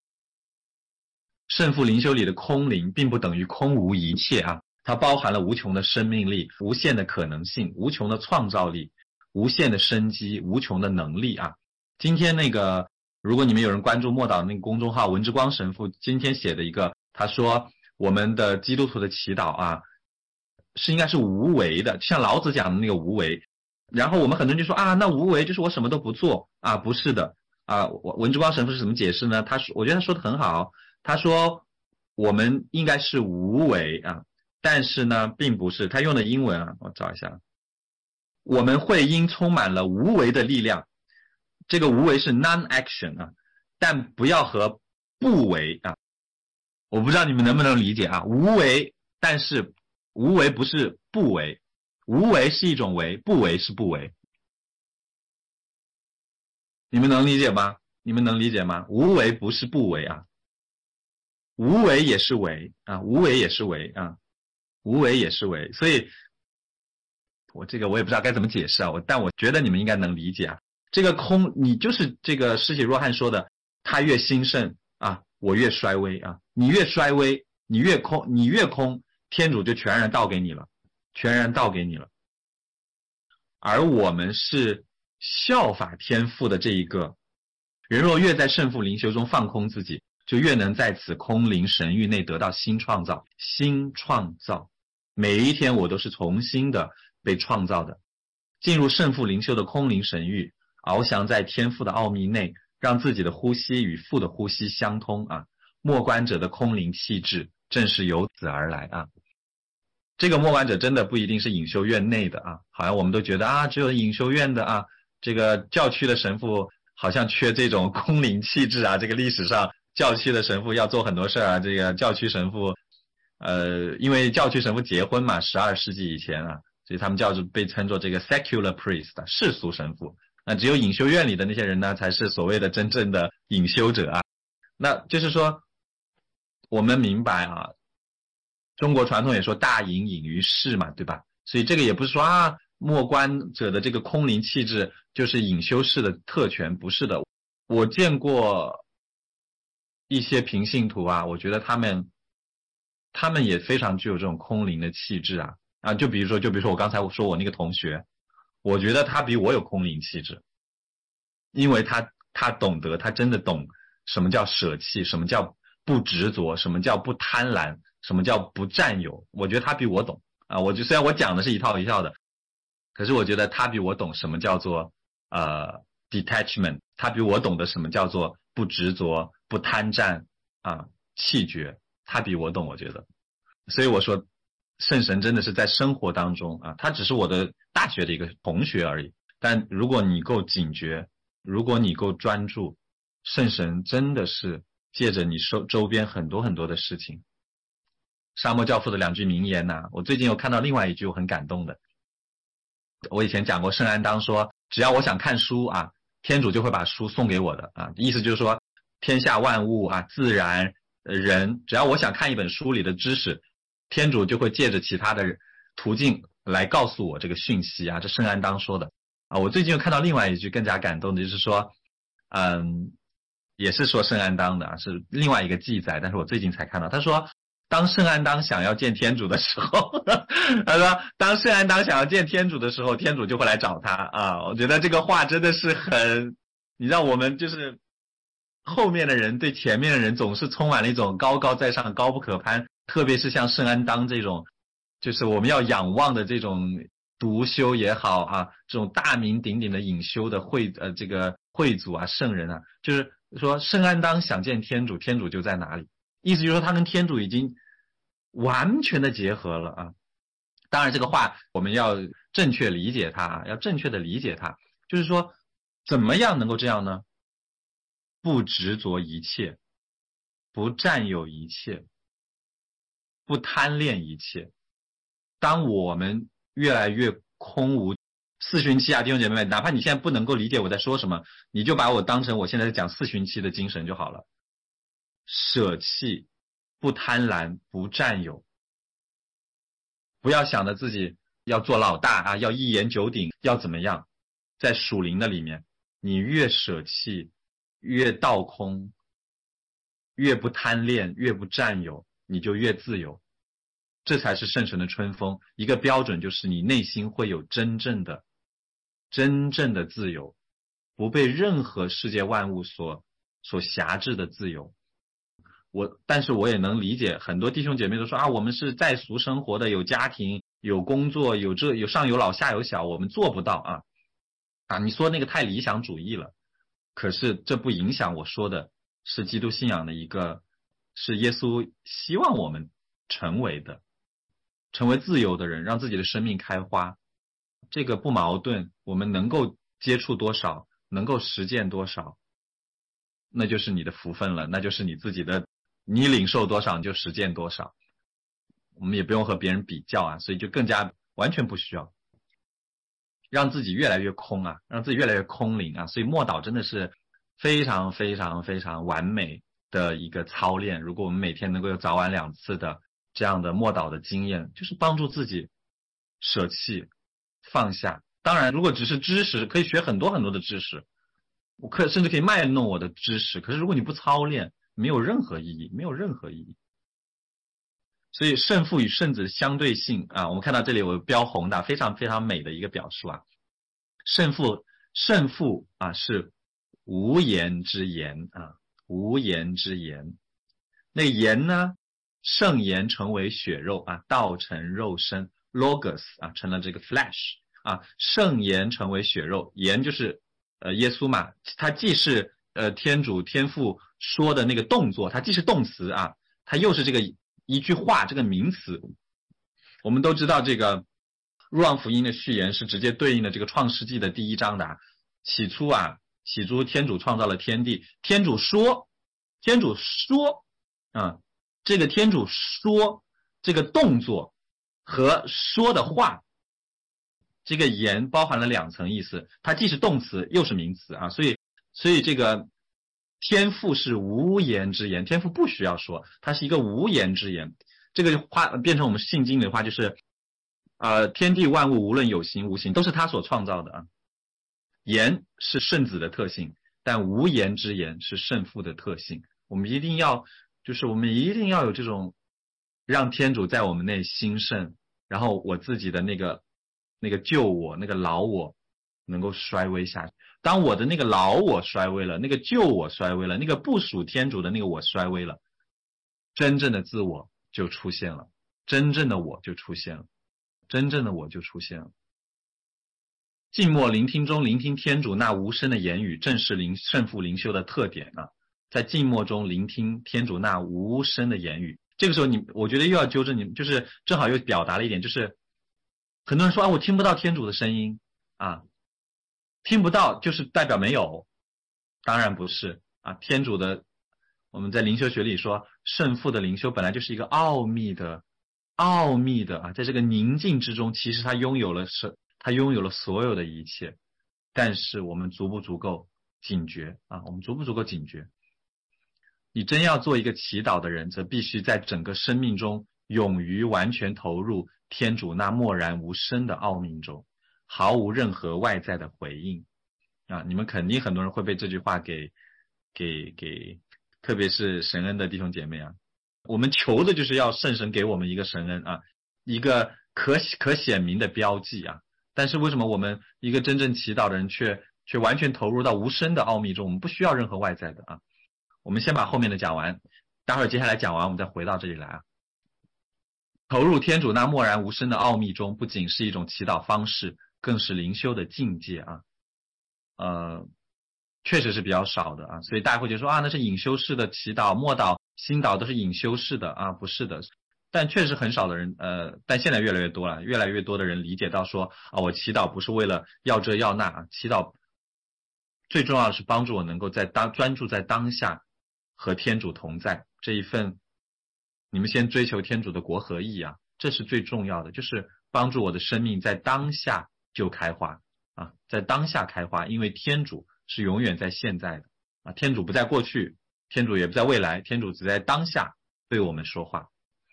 圣父灵修里的空灵并不等于空无一切啊，它包含了无穷的生命力、无限的可能性、无穷的创造力、无限的生机、无穷的能力啊。今天那个，如果你们有人关注默祷那个公众号，文之光神父今天写的一个，他说我们的基督徒的祈祷啊，是应该是无为的，像老子讲的那个无为。然后我们很多人就说啊，那无为就是我什么都不做啊，不是的啊。文之光神父是怎么解释呢？我觉得他说的很好，他说我们应该是无为啊，但是呢并不是，他用的英文啊，我找一下，我们会因充满了无为的力量，这个无为是 non-action 啊，但不要和不为啊。我不知道你们能不能理解啊，无为，但是无为不是不为，无为是一种为，不为是不为。你们能理解吗？你们能理解吗？无为不是不为啊，无为也是为啊，无为也是为啊，无为也是为。所以我也不知道该怎么解释啊，但我觉得你们应该能理解啊。这个空，你就是这个施洗若翰说的，他越兴盛啊，我越衰微啊。你越衰微，你越空，天主就全然倒给你了，全然倒给你了。而我们是效法天父的这一个人，若越在圣父灵修中放空自己，就越能在此空灵神域内得到新创造。新创造，每一天我都是重新的被创造的，进入圣父灵修的空灵神域，翱翔在天父的奥秘内，让自己的呼吸与父的呼吸相通啊。默观者的空灵气质正是由此而来啊。这个默观者真的不一定是隐修院内的啊，好像我们都觉得啊，只有隐修院的啊，这个教区的神父好像缺这种空灵气质啊。这个历史上教区的神父要做很多事啊，这个教区神父因为教区神父结婚嘛，12世纪以前啊，所以他们被称作这个 secular priest 世俗神父那只有隐修院里的那些人呢，才是所谓的真正的隐修者啊。那就是说，我们明白啊，中国传统也说大隐隐于市嘛，对吧？所以这个也不是说啊，默观者的这个空灵气质就是隐修士的特权，不是的。我见过一些平信徒啊，我觉得他们也非常具有这种空灵的气质啊，就比如说我刚才说我那个同学，我觉得他比我有空灵气质，因为他懂得，他真的懂什么叫舍弃，什么叫不执着，什么叫不贪婪，什么叫不占有。我觉得他比我懂啊。虽然我讲的是一套一套的，可是我觉得他比我懂什么叫做detachment， 他比我懂得什么叫做不执着、不贪占啊、弃绝，他比我懂，我觉得。所以我说，圣神真的是在生活当中啊，他只是我的大学的一个同学而已。但如果你够警觉，如果你够专注，圣神真的是借着你周边很多很多的事情。沙漠教父的2句名言呐，我最近又看到另外一句我很感动的。我以前讲过，圣安当说，只要我想看书啊，天主就会把书送给我的啊。意思就是说，天下万物啊，自然人，只要我想看一本书里的知识，天主就会借着其他的途径来告诉我这个讯息啊。这圣安当说的啊。我最近又看到另外一句更加感动的，就是说，也是说圣安当的啊，是另外一个记载，但是我最近才看到，他说，当圣安当想要见天主的时候，他说，当圣安当想要见天主的时候，天主就会来找他啊。我觉得这个话真的是很，你知道我们就是后面的人对前面的人总是充满了一种高高在上、高不可攀，特别是像圣安当这种，就是我们要仰望的这种独修也好啊，这种大名鼎鼎的隐修的这个会祖啊、圣人啊，就是说圣安当想见天主，天主就在哪里。意思就是说他跟天主已经完全的结合了啊。当然这个话我们要正确理解它，要正确的理解它，就是说怎么样能够这样呢？不执着一切，不占有一切，不贪恋一切。当我们越来越空无四旬期啊，弟兄姐妹们，哪怕你现在不能够理解我在说什么，你就把我当成我现在在讲四旬期的精神就好了。舍弃，不贪婪，不占有，不要想着自己要做老大啊，要一言九鼎，要怎么样。在属灵的里面，你越舍弃，越倒空，越不贪恋，越不占有，你就越自由。这才是圣神的春风。一个标准就是你内心会有真正的自由，不被任何世界万物所辖制的自由。但是我也能理解，很多弟兄姐妹都说啊，我们是在俗生活的，有家庭，有工作，有上有老下有小，我们做不到啊！你说那个太理想主义了，可是这不影响我说的是基督信仰的一个，是耶稣希望我们成为自由的人，让自己的生命开花。这个不矛盾，我们能够接触多少，能够实践多少，那就是你的福分了，那就是你自己的，你领受多少你就实践多少。我们也不用和别人比较啊，所以就更加完全不需要，让自己越来越空啊，让自己越来越空灵啊。所以默祷真的是非常非常非常完美的一个操练。如果我们每天能够有早晚2次的这样的默祷的经验，就是帮助自己舍弃放下。当然如果只是知识，可以学很多很多的知识，甚至可以卖弄我的知识，可是如果你不操练，没有任何意义，没有任何意义。所以圣父与圣子相对性啊，我们看到这里我标红的非常非常美的一个表述啊。圣父啊是无言之言啊，无言之言。那个言呢，圣言成为血肉啊，道成肉身 logos 啊，成了这个 flesh 啊，圣言成为血肉，言就是耶稣嘛，他既是天主天父说的那个动作，他既是动词啊，他又是这个一句话这个名词。我们都知道这个若望福音的序言是直接对应的这个创世纪的第1章的起初天主创造了天地，天主说这个天主说这个动作和说的话这个言包含了两层意思，它既是动词又是名词啊，所以这个天父是无言之言，天父不需要说，它是一个无言之言。这个话变成我们信经的话就是天地万物无论有形无形都是他所创造的啊。言是圣子的特性，但无言之言是圣父的特性。我们一定要有这种让天主在我们内兴盛，然后我自己的那个旧我，那个老我能够衰微下去。当我的那个老我衰微了，那个旧我衰微了，那个不属天主的那个我衰微了，真正的自我就出现了，真正的我就出现了。静默聆听中聆听天主那无声的言语，正是圣父灵修的特点啊。在静默中聆听天主那无声的言语，这个时候我觉得又要纠正你，就是正好又表达了一点，就是很多人说我听不到天主的声音啊，听不到就是代表没有，当然不是啊。天主的，我们在灵修学里说，圣父的灵修本来就是一个奥秘的啊，在这个宁静之中，其实他拥有了所有的一切，但是我们足不足够警觉啊？我们足不足够警觉？你真要做一个祈祷的人，则必须在整个生命中勇于完全投入天主那默然无声的奥秘中，毫无任何外在的回应啊！你们肯定很多人会被这句话给，特别是神恩的弟兄姐妹啊，我们求的就是要圣神给我们一个神恩啊，一个可显明的标记啊。但是为什么我们一个真正祈祷的人却完全投入到无声的奥秘中？我们不需要任何外在的啊。我们先把后面的讲完，待会儿接下来讲完我们再回到这里来啊。投入天主那默然无声的奥秘中，不仅是一种祈祷方式，更是灵修的境界啊。确实是比较少的啊，所以大家会觉得说那是隐修式的祈祷，默祷、心祷都是隐修式的啊，不是的。但确实很少的人但现在越来越多了，越来越多的人理解到说我祈祷不是为了要这要那啊，祈祷最重要的是帮助我能够专注在当下和天主同在这一份，你们先追求天主的国和义啊，这是最重要的，就是帮助我的生命在当下就开花啊，在当下开花，因为天主是永远在现在的啊，天主不在过去，天主也不在未来，天主只在当下对我们说话。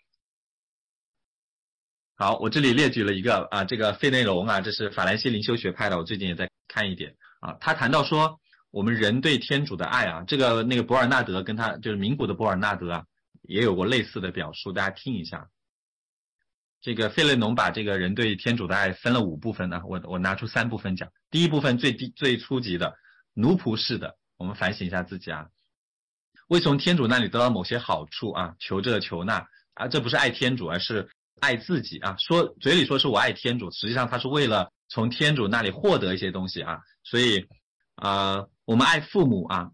好，我这里列举了一个这个费内隆啊，这是法兰西灵修学派的，我最近也在看一点啊。他谈到说，我们人对天主的爱啊，那个博尔纳德跟他就是名古的博尔纳德啊，也有过类似的表述，大家听一下。这个费内隆把这个人对天主的爱分了5部分呢，我拿出3部分讲。第一部分最初级的奴仆式的，我们反省一下自己啊，未从天主那里得到某些好处啊，求这求那啊，这不是爱天主，而是爱自己啊，嘴里说是我爱天主，实际上他是为了从天主那里获得一些东西啊。所以我们爱父母啊，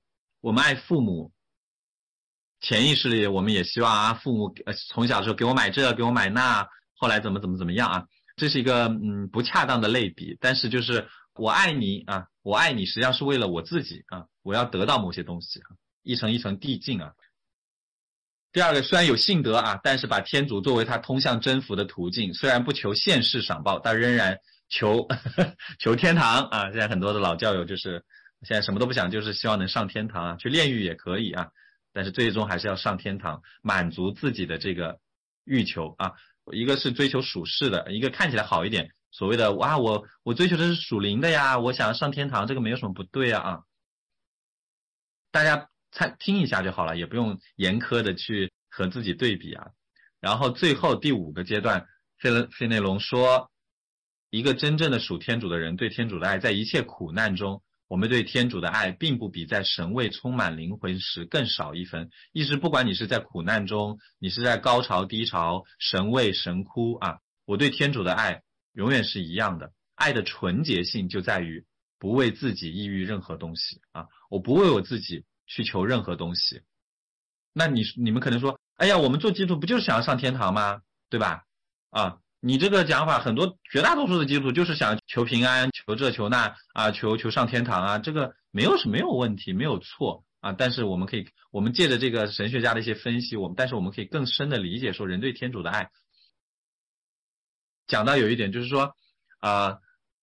潜意识里我们也希望父母从小的时候给我买这给我买那，后来怎么样啊，这是一个不恰当的类比。但是就是我爱你啊，我爱你实际上是为了我自己啊，我要得到某些东西啊，一层一层递进啊。第二个，虽然有信德啊，但是把天主作为他通向征服的途径，虽然不求现世赏报，但仍然求天堂啊。现在很多的老教友就是现在什么都不想，就是希望能上天堂啊，去炼狱也可以啊，但是最终还是要上天堂，满足自己的这个欲求啊。一个是追求属世的，一个看起来好一点，所谓的我追求的是属灵的呀，我想要上天堂，这个没有什么不对啊。大家听一下就好了，也不用严苛的去和自己对比啊。然后最后第5个阶段，费内隆说，一个真正的属天主的人对天主的爱，在一切苦难中，我们对天主的爱并不比在神位充满灵魂时更少一分。意思不管你是在苦难中，你是在高潮低潮，神位神哭啊，我对天主的爱永远是一样的。爱的纯洁性就在于不为自己抑郁任何东西啊，我不为我自己去求任何东西。那你们可能说，哎呀，我们做基督徒不就是想要上天堂吗？对吧？啊，你这个讲法，绝大多数的基督徒就是想求平安，求这求那啊，求上天堂啊，这个没有问题，没有错啊。但是我们借着这个神学家的一些分析，但是我们可以更深的理解说，人对天主的爱。讲到有一点就是说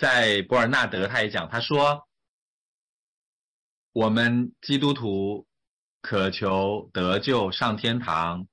在博尔纳德他也讲，他说我们基督徒渴求得救上天堂，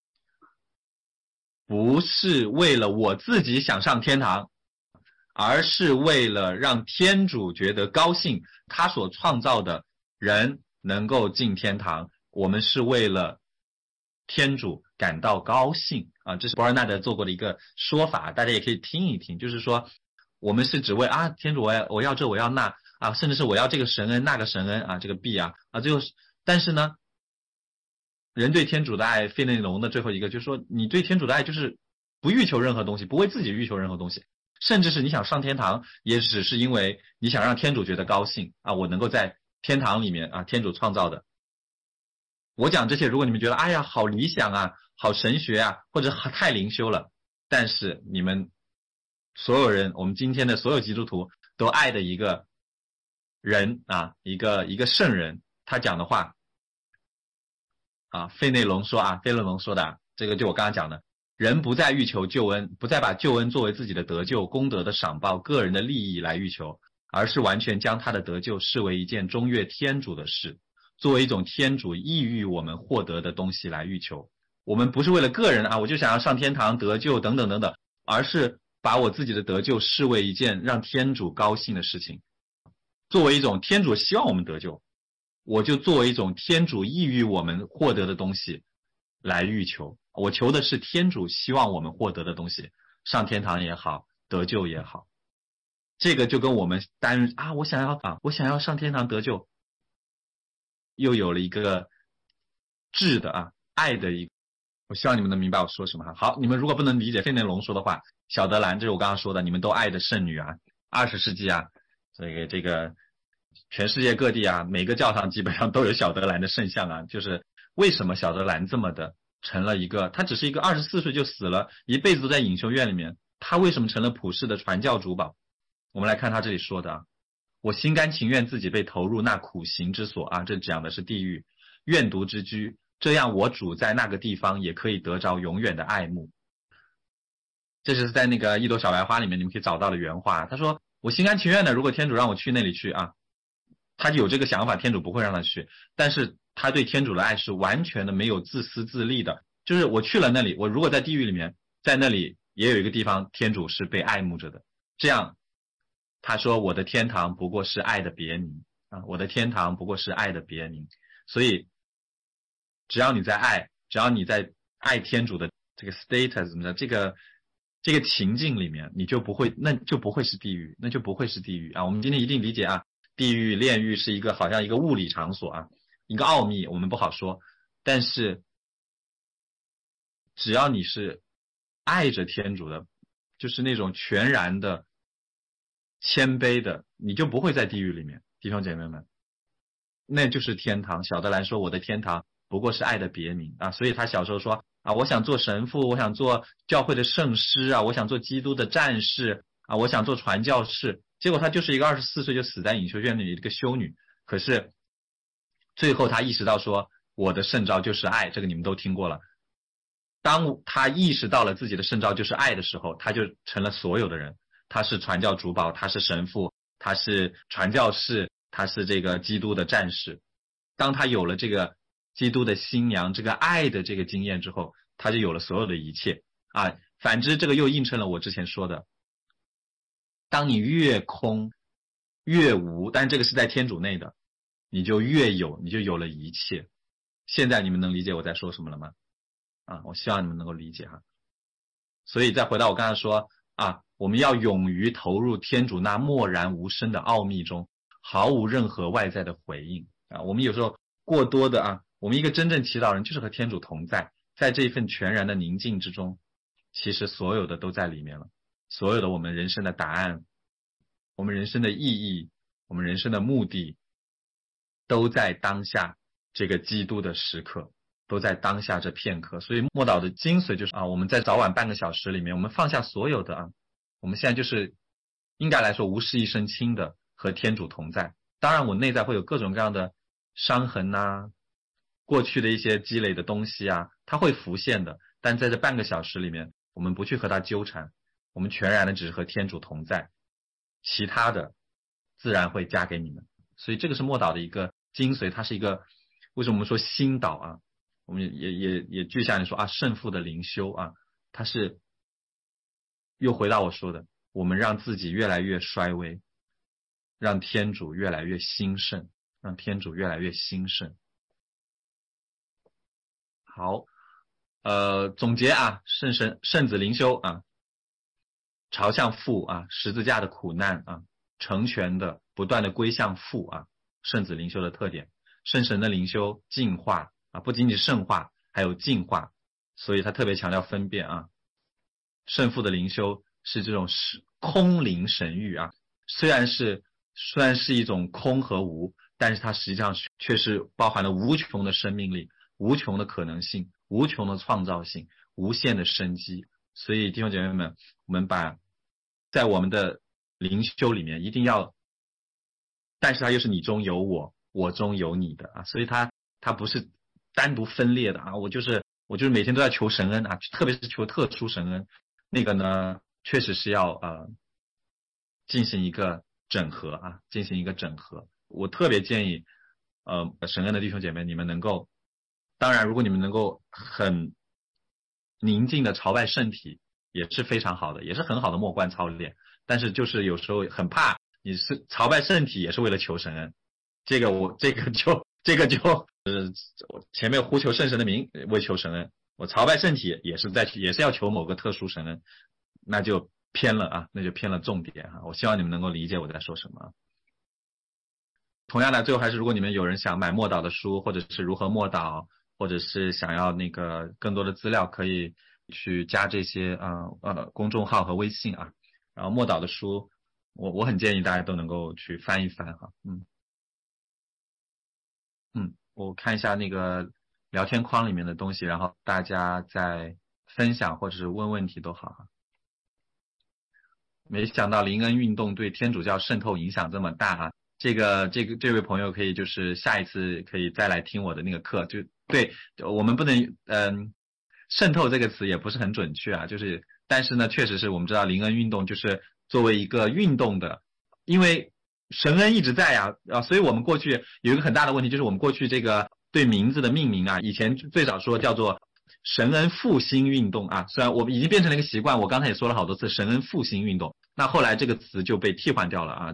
不是为了我自己想上天堂，而是为了让天主觉得高兴，他所创造的人能够进天堂，我们是为了天主感到高兴啊，这是博尔纳德做过的一个说法，大家也可以听一听，就是说我们是只为啊天主我要这我要那啊，甚至是我要这个神恩那个神恩啊，这个币啊最后但是呢人对天主的爱，费内龙的最后一个就是说，你对天主的爱就是不欲求任何东西，不为自己欲求任何东西，甚至是你想上天堂，也只是因为你想让天主觉得高兴啊，我能够在天堂里面啊，天主创造的。我讲这些，如果你们觉得哎呀好理想啊，好神学啊，或者太灵修了，但是你们所有人，我们今天的所有基督徒都爱的一个人啊，一个圣人，他讲的话啊，费内龙说的这个就我刚刚讲的，人不再欲求救恩，不再把救恩作为自己的得救、功德的赏报、个人的利益来欲求，而是完全将他的得救视为一件中越天主的事，作为一种天主意欲我们获得的东西来欲求。我们不是为了个人啊，我就想要上天堂得救等等等等，而是把我自己的得救视为一件让天主高兴的事情，作为一种天主希望我们得救，我就作为一种天主意欲我们获得的东西来欲求，我求的是天主希望我们获得的东西，上天堂也好，得救也好。这个就跟我们我想要上天堂得救，又有了一个质的爱的一个，我希望你们能明白我说什么好，你们如果不能理解费内龙说的话，小德兰，这是我刚刚说的，你们都爱的圣女啊，20世纪啊，这个全世界各地啊，每个教堂基本上都有小德兰的圣像啊，就是为什么小德兰这么的成了一个，他只是一个24岁就死了，一辈子都在隐修院里面，他为什么成了普世的传教主保？我们来看他这里说的我心甘情愿自己被投入那苦行之所这讲的是地狱，愿独之居，这样我主在那个地方也可以得着永远的爱慕。这是在那个一朵小白花里面你们可以找到的原话，他说我心甘情愿的，如果天主让我去那里去他有这个想法，天主不会让他去，但是他对天主的爱是完全的没有自私自利的，就是我去了那里，我如果在地狱里面，在那里也有一个地方天主是被爱慕着的，这样他说我的天堂不过是爱的别名我的天堂不过是爱的别名。所以只要你在爱，只要你在爱天主的这个 status 什么的这个情境里面，你就不会，那就不会是地狱，那就不会是地狱我们今天一定理解地狱炼狱是一个好像一个物理场所一个奥秘，我们不好说，但是只要你是爱着天主的，就是那种全然的谦卑的，你就不会在地狱里面，弟兄姐妹们，那就是天堂。小德兰说我的天堂不过是爱的别名所以他小时候说我想做神父，我想做教会的圣师我想做基督的战士我想做传教士，结果他就是一个24岁就死在隐修院里的一个修女，可是最后他意识到说我的圣召就是爱，这个你们都听过了。当他意识到了自己的圣召就是爱的时候，他就成了所有的人，他是传教主保，他是神父，他是传教士，他是这个基督的战士。当他有了这个基督的新娘这个爱的这个经验之后，他就有了所有的一切反之这个又映衬了我之前说的，当你越空越无，但这个是在天主内的，你就越有，你就有了一切。现在你们能理解我在说什么了吗？我希望你们能够理解所以再回到我刚才说我们要勇于投入天主那默然无声的奥秘中，毫无任何外在的回应我们有时候过多的我们一个真正祈祷人就是和天主同在，在这一份全然的宁静之中，其实所有的都在里面了，所有的我们人生的答案，我们人生的意义，我们人生的目的，都在当下这个基督的时刻，都在当下这片刻。所以默祷的精髓就是我们在早晚半个小时里面，我们放下所有的我们现在就是应该来说无事一身轻的和天主同在。当然我内在会有各种各样的伤痕过去的一些积累的东西它会浮现的，但在这半个小时里面，我们不去和它纠缠，我们全然的只是和天主同在。 其他的自然会加给你们。所以这个是默祷的一个精髓，它是一个为什么我们说心祷啊？我们也具象地说啊，圣父的灵修啊，它是又回到我说的，我们让自己越来越衰微，让天主越来越兴盛，让天主越来越兴盛。好，总结啊，圣子灵修啊，朝向父啊，十字架的苦难啊，成全的不断的归向父啊，圣子灵修的特点。圣神的灵修净化啊，不仅仅圣化，还有净化，所以他特别强调分辨啊。圣父的灵修是这种空灵神域啊，虽然是一种空和无，但是它实际上却是包含了无穷的生命力，无穷的可能性，无穷的创造性，无限的生机。所以弟兄姐妹们，我们在我们的灵修里面一定要，但是它又是你中有我，我中有你的啊，所以它不是单独分裂的啊。我就是每天都在求神恩啊，特别是求特殊神恩，那个呢确实是要进行一个整合啊，进行一个整合。我特别建议神恩的弟兄姐妹，你们能够，当然如果你们能够很宁静的朝拜圣体也是非常好的，也是很好的默观操练，但是就是有时候很怕你是朝拜圣体也是为了求神恩，这个就前面呼求圣神的名为求神恩，我朝拜圣体也是要求某个特殊神恩，那就偏了啊，那就偏了重点啊。我希望你们能够理解我在说什么。同样的，最后还是如果你们有人想买默祷的书，或者是如何默祷，或者是想要那个更多的资料，可以去加这些公众号和微信啊。然后默祷的书，我很建议大家都能够去翻一翻哈。我看一下那个聊天框里面的东西，然后大家再分享或者是问问题都好哈。没想到灵恩运动对天主教渗透影响这么大啊！这位朋友可以就是下一次可以再来听我的那个课，就对我们不能渗透这个词也不是很准确啊，就是但是呢，确实是我们知道灵恩运动就是作为一个运动的，因为神恩一直在啊，所以我们过去有一个很大的问题，就是我们过去这个对名字的命名啊，以前最早说叫做神恩复兴运动啊，虽然我们已经变成了一个习惯，我刚才也说了好多次神恩复兴运动，那后来这个词就被替换掉了啊。